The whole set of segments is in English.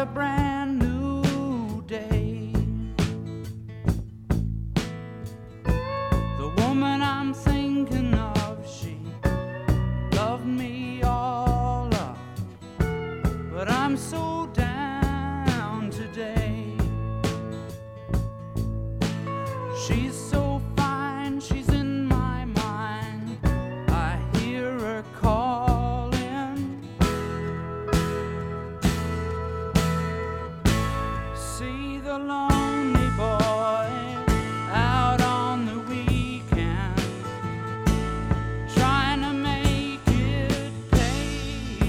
a brand new day. The woman I'm thinking of, she loved me all up, but I'm so down today. She's so fine, she's in my mind. I hear her calling. See the lonely boy out on the weekend, trying to make it pay.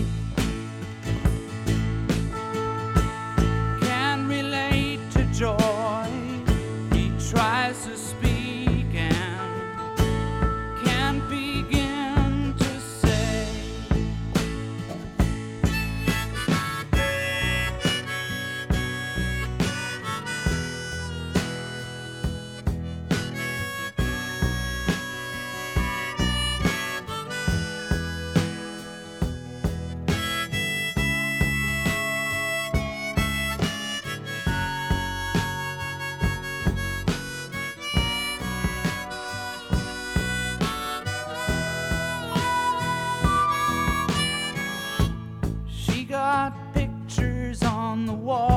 Can't relate to joy, he tries to speak and can't begin to say. She got pictures on the wall